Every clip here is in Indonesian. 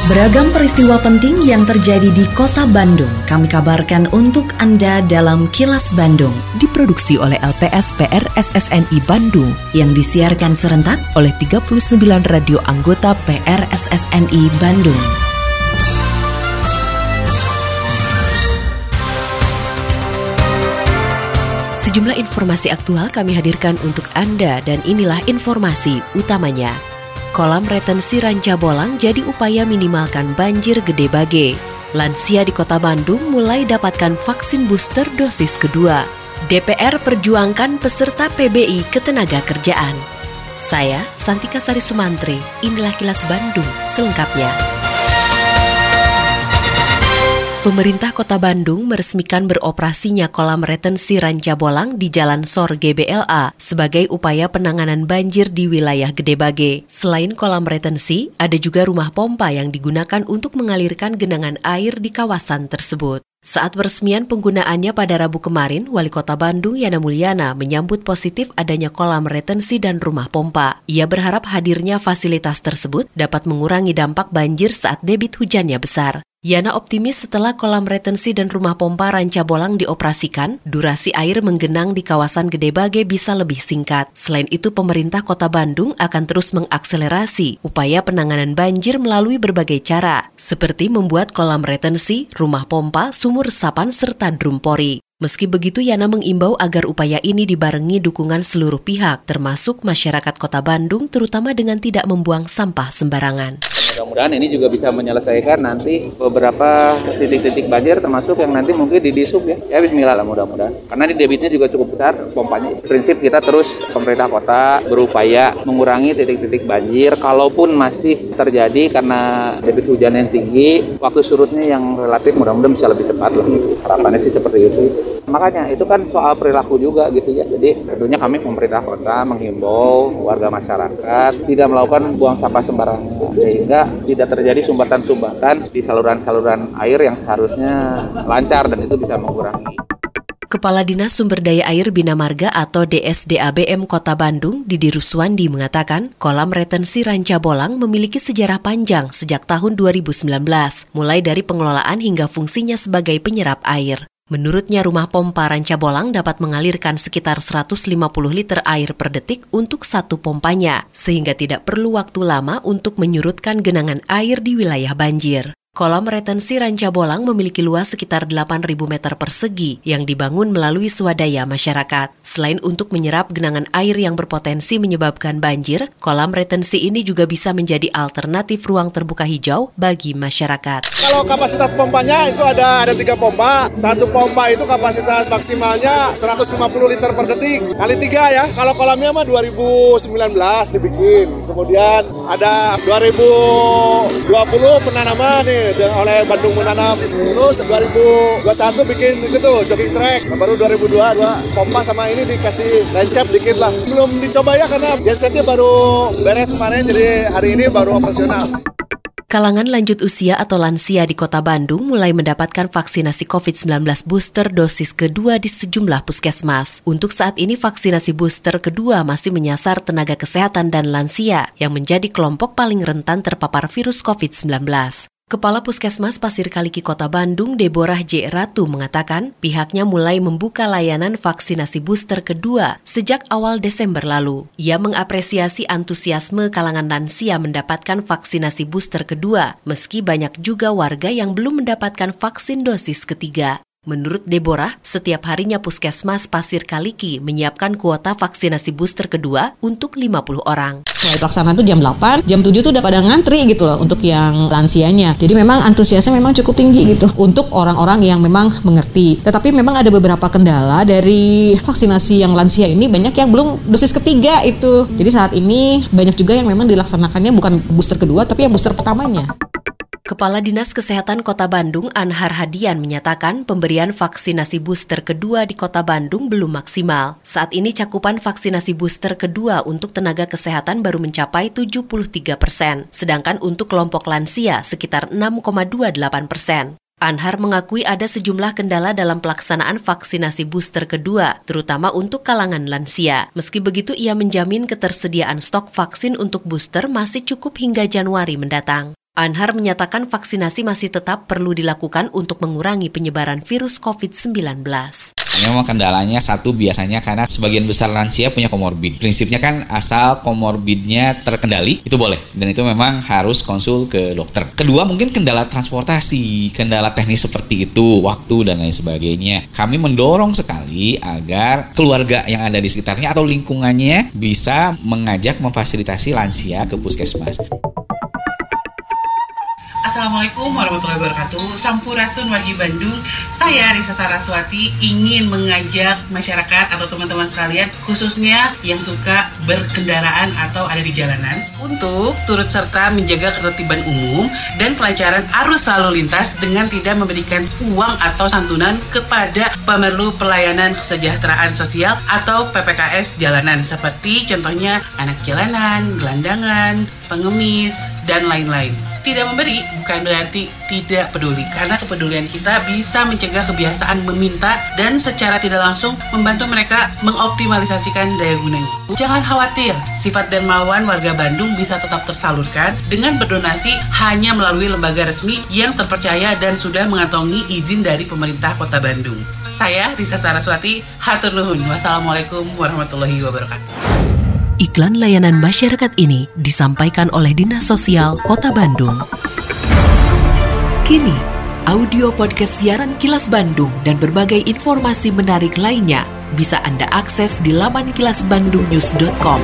Beragam peristiwa penting yang terjadi di Kota Bandung kami kabarkan untuk Anda dalam Kilas Bandung. Diproduksi oleh LPSP RSSNI Bandung yang disiarkan serentak oleh 39 radio anggota PRSSNI Bandung. Sejumlah informasi aktual kami hadirkan untuk Anda dan inilah informasi utamanya. Kolam retensi Rancabolang jadi upaya minimalkan banjir Gede Bage. Lansia di Kota Bandung mulai dapatkan vaksin booster dosis kedua. DPR perjuangkan peserta PBI Ketenagakerjaan. Saya, Santika Sari Sumantri, inilah Kilas Bandung selengkapnya. Pemerintah Kota Bandung meresmikan beroperasinya kolam retensi Rancabolang di Jalan Sor GBLA sebagai upaya penanganan banjir di wilayah Gede Bage. Selain kolam retensi, ada juga rumah pompa yang digunakan untuk mengalirkan genangan air di kawasan tersebut. Saat peresmian penggunaannya pada Rabu kemarin, Wali Kota Bandung Yana Mulyana menyambut positif adanya kolam retensi dan rumah pompa. Ia berharap hadirnya fasilitas tersebut dapat mengurangi dampak banjir saat debit hujannya besar. Yana optimis setelah kolam retensi dan rumah pompa Rancabolang dioperasikan, durasi air menggenang di kawasan Gede Bage bisa lebih singkat. Selain itu, pemerintah Kota Bandung akan terus mengakselerasi upaya penanganan banjir melalui berbagai cara, seperti membuat kolam retensi, rumah pompa, sumur resapan, serta drum pori. Meski begitu, Yana mengimbau agar upaya ini dibarengi dukungan seluruh pihak, termasuk masyarakat Kota Bandung, terutama dengan tidak membuang sampah sembarangan. Mudah-mudahan ini juga bisa menyelesaikan nanti beberapa titik-titik banjir, termasuk yang nanti mungkin di Disub ya. Ya bismillah lah mudah-mudahan. Karena di debitnya juga cukup besar pompanya. Prinsip kita terus pemerintah kota berupaya mengurangi titik-titik banjir. Kalaupun masih terjadi karena debit hujan yang tinggi, waktu surutnya yang relatif mudah-mudahan bisa lebih cepat lah. Harapannya sih seperti itu. Makanya itu kan soal perilaku juga gitu ya. Jadi tentunya kami pemerintah kota menghimbau warga masyarakat tidak melakukan buang sampah sembarangan sehingga tidak terjadi sumbatan-sumbatan di saluran-saluran air yang seharusnya lancar dan itu bisa mengurangi. Kepala Dinas Sumber Daya Air Bina Marga atau DSDABM Kota Bandung, Didi Ruswandi mengatakan, kolam retensi Rancabolang memiliki sejarah panjang sejak tahun 2019, mulai dari pengelolaan hingga fungsinya sebagai penyerap air. Menurutnya, rumah pompa Rancabolang dapat mengalirkan sekitar 150 liter air per detik untuk satu pompanya, sehingga tidak perlu waktu lama untuk menyurutkan genangan air di wilayah banjir. Kolam retensi Rancabolang memiliki luas sekitar 8.000 meter persegi yang dibangun melalui swadaya masyarakat. Selain untuk menyerap genangan air yang berpotensi menyebabkan banjir, kolam retensi ini juga bisa menjadi alternatif ruang terbuka hijau bagi masyarakat. Kalau kapasitas pompanya itu ada 3 pompa. Satu pompa itu kapasitas maksimalnya 150 liter per detik. Kali 3 ya. Kalau kolamnya mah 2019 dibikin. Kemudian ada 2020 penanaman nih oleh Bandung Menanam. Terus 2021 bikin gitu jogging track. Baru 2022 pompa sama ini dikasih landscape dikit lah. Belum dicoba ya karena gensetnya baru beres kemarin, jadi hari ini baru operasional. Kalangan lanjut usia atau lansia di Kota Bandung mulai mendapatkan vaksinasi COVID-19 booster dosis kedua di sejumlah puskesmas. Untuk saat ini vaksinasi booster kedua masih menyasar tenaga kesehatan dan lansia yang menjadi kelompok paling rentan terpapar virus COVID-19. Kepala Puskesmas Pasir Kaliki Kota Bandung, Deborah J. Ratu mengatakan pihaknya mulai membuka layanan vaksinasi booster kedua sejak awal Desember lalu. Ia mengapresiasi antusiasme kalangan lansia mendapatkan vaksinasi booster kedua, meski banyak juga warga yang belum mendapatkan vaksin dosis ketiga. Menurut Deborah, setiap harinya Puskesmas Pasir Kaliki menyiapkan kuota vaksinasi booster kedua untuk 50 orang. Mulai pelaksanaan tuh jam 8, jam 7 tuh udah pada ngantri gitu loh untuk yang lansianya. Jadi memang antusiasnya memang cukup tinggi gitu untuk orang-orang yang memang mengerti. Tetapi memang ada beberapa kendala dari vaksinasi yang lansia ini, banyak yang belum dosis ketiga itu. Jadi saat ini banyak juga yang memang dilaksanakannya bukan booster kedua tapi yang booster pertamanya. Kepala Dinas Kesehatan Kota Bandung, Anhar Hadian, menyatakan pemberian vaksinasi booster kedua di Kota Bandung belum maksimal. Saat ini cakupan vaksinasi booster kedua untuk tenaga kesehatan baru mencapai 73%, sedangkan untuk kelompok lansia sekitar 6,28%. Anhar mengakui ada sejumlah kendala dalam pelaksanaan vaksinasi booster kedua, terutama untuk kalangan lansia. Meski begitu, ia menjamin ketersediaan stok vaksin untuk booster masih cukup hingga Januari mendatang. Anhar menyatakan vaksinasi masih tetap perlu dilakukan untuk mengurangi penyebaran virus COVID-19. Memang kendalanya satu biasanya karena sebagian besar lansia punya komorbid. Prinsipnya kan asal komorbidnya terkendali itu boleh, dan itu memang harus konsul ke dokter. Kedua mungkin kendala transportasi, kendala teknis seperti itu, waktu dan lain sebagainya. Kami mendorong sekali agar keluarga yang ada di sekitarnya atau lingkungannya bisa mengajak memfasilitasi lansia ke puskesmas. Assalamualaikum warahmatullahi wabarakatuh. Sampurasun wargi Bandung. Saya Risa Saraswati ingin mengajak masyarakat atau teman-teman sekalian, khususnya yang suka berkendaraan atau ada di jalanan, untuk turut serta menjaga ketertiban umum dan kelancaran arus lalu lintas dengan tidak memberikan uang atau santunan kepada pemerlu pelayanan kesejahteraan sosial atau PPKS jalanan, seperti contohnya anak jalanan, gelandangan, pengemis, dan lain-lain. Tidak memberi bukan berarti tidak peduli, karena kepedulian kita bisa mencegah kebiasaan meminta dan secara tidak langsung membantu mereka mengoptimalisasikan daya gunanya. Jangan khawatir, sifat dermawan warga Bandung bisa tetap tersalurkan dengan berdonasi hanya melalui lembaga resmi yang terpercaya dan sudah mengantongi izin dari pemerintah Kota Bandung. Saya Risa Saraswati, hatur nuhun. Wassalamualaikum warahmatullahi wabarakatuh. Iklan layanan masyarakat ini disampaikan oleh Dinas Sosial Kota Bandung. Kini, audio podcast siaran Kilas Bandung dan berbagai informasi menarik lainnya bisa Anda akses di laman kilasbandungnews.com.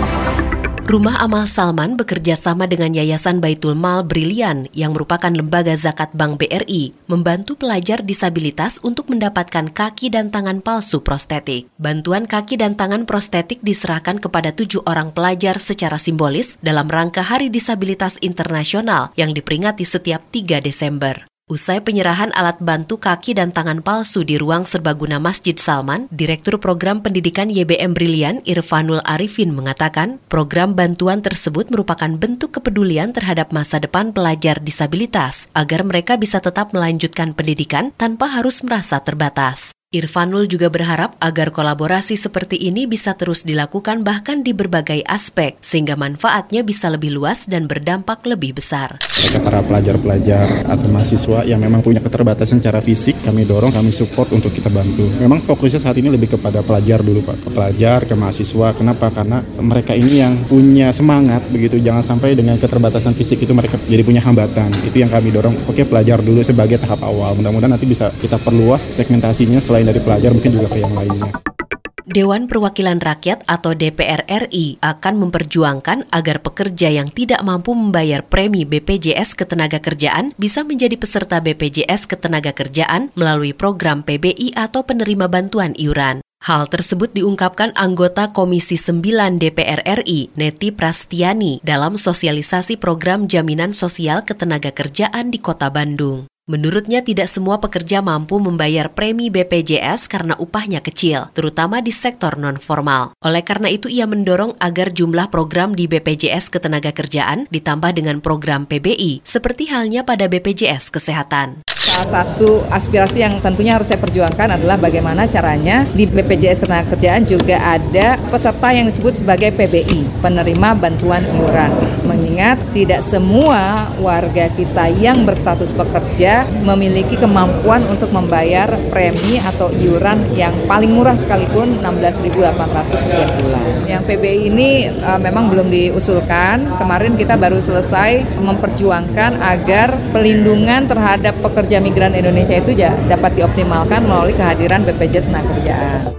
Rumah Amal Salman bekerja sama dengan Yayasan Baitul Mal Brilian yang merupakan lembaga zakat Bank BRI membantu pelajar disabilitas untuk mendapatkan kaki dan tangan palsu prostetik. Bantuan kaki dan tangan prostetik diserahkan kepada 7 orang pelajar secara simbolis dalam rangka Hari Disabilitas Internasional yang diperingati setiap 3 Desember. Usai penyerahan alat bantu kaki dan tangan palsu di ruang serbaguna Masjid Salman, Direktur Program Pendidikan YBM Brilian Irfanul Arifin mengatakan, program bantuan tersebut merupakan bentuk kepedulian terhadap masa depan pelajar disabilitas agar mereka bisa tetap melanjutkan pendidikan tanpa harus merasa terbatas. Irfanul juga berharap agar kolaborasi seperti ini bisa terus dilakukan bahkan di berbagai aspek, sehingga manfaatnya bisa lebih luas dan berdampak lebih besar. Mereka para pelajar-pelajar atau mahasiswa yang memang punya keterbatasan secara fisik, kami dorong, kami support untuk kita bantu. Memang fokusnya saat ini lebih kepada pelajar dulu Pak, ke pelajar, ke mahasiswa. Kenapa? Karena mereka ini yang punya semangat begitu, jangan sampai dengan keterbatasan fisik itu mereka jadi punya hambatan. Itu yang kami dorong, oke pelajar dulu sebagai tahap awal. Mudah-mudahan nanti bisa kita perluas segmentasinya selain dari pelajar mungkin juga ke yang lainnya. Dewan Perwakilan Rakyat atau DPR RI akan memperjuangkan agar pekerja yang tidak mampu membayar premi BPJS Ketenagakerjaan bisa menjadi peserta BPJS Ketenagakerjaan melalui program PBI atau penerima bantuan iuran. Hal tersebut diungkapkan anggota Komisi 9 DPR RI, Neti Prastiani, dalam sosialisasi program Jaminan Sosial Ketenagakerjaan di Kota Bandung. Menurutnya tidak semua pekerja mampu membayar premi BPJS karena upahnya kecil, terutama di sektor non-formal. Oleh karena itu ia mendorong agar jumlah program di BPJS Ketenagakerjaan ditambah dengan program PBI, seperti halnya pada BPJS Kesehatan. Salah satu aspirasi yang tentunya harus saya perjuangkan adalah bagaimana caranya di BPJS Ketenagakerjaan juga ada peserta yang disebut sebagai PBI, penerima bantuan iuran. Mengingat tidak semua warga kita yang berstatus pekerja memiliki kemampuan untuk membayar premi atau iuran yang paling murah sekalipun 16.800 setiap bulan. Yang PBI ini memang belum diusulkan. Kemarin kita baru selesai memperjuangkan agar pelindungan terhadap pekerja migran Indonesia itu dapat dioptimalkan melalui kehadiran BPJS Ketenagakerjaan.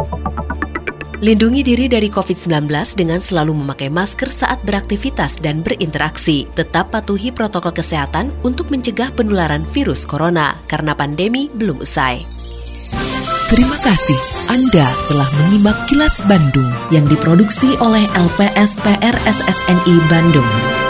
Lindungi diri dari COVID-19 dengan selalu memakai masker saat beraktivitas dan berinteraksi. Tetap patuhi protokol kesehatan untuk mencegah penularan virus corona, karena pandemi belum usai. Terima kasih Anda telah menyimak Kilas Bandung yang diproduksi oleh LPSPR SSNI Bandung.